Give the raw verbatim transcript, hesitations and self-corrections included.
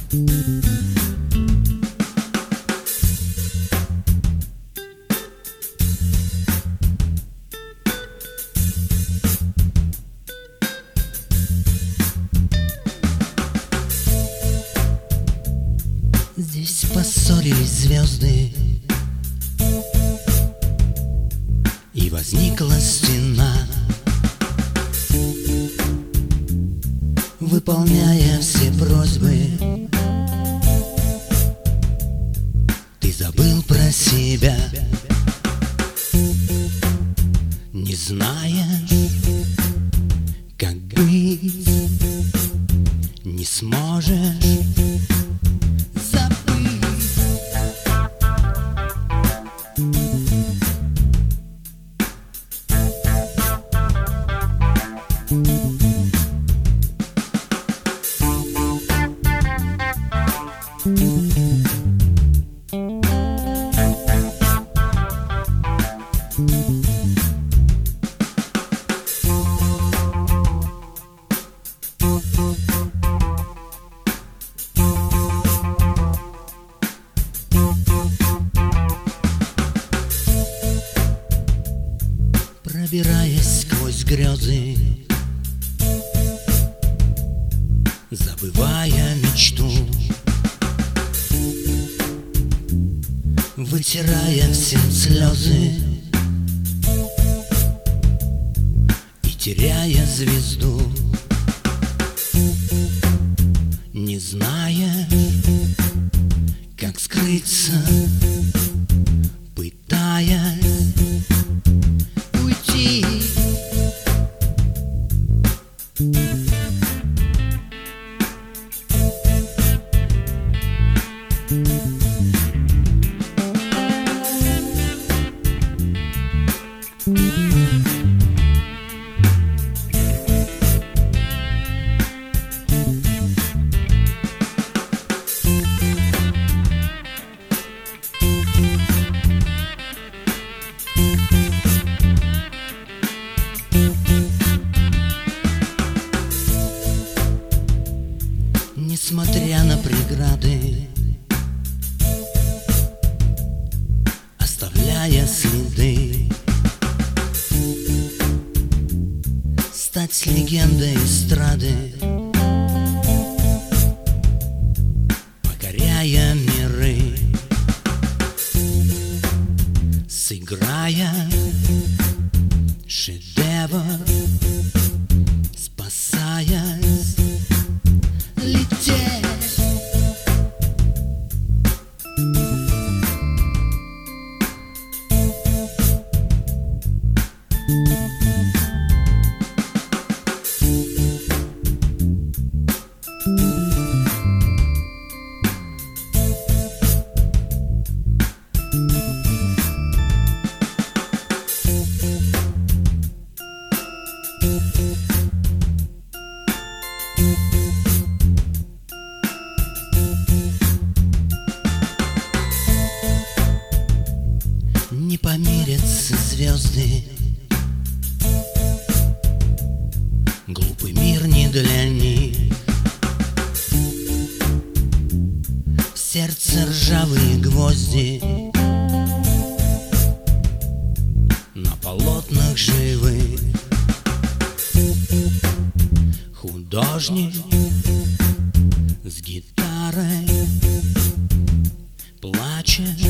Здесь поссорились звезды, и возникла стена, выполняя все просьбы. Ты забыл про себя, не знаешь, как быть, не сможешь забыть. Пробираясь сквозь грезы, забывая мечту, вытирая все слезы и теряя звезду, не зная, как скрыться, пытаясь уйти. Несмотря на преграды, оставляя следы, стать легендой эстрады, покоряя миры, сыграя шедевр, спасаясь, лететь. Не помирятся звезды, глупый мир не для них. В сердце ржавые гвозди, на полотнах живых. Художник с гитарой плачет,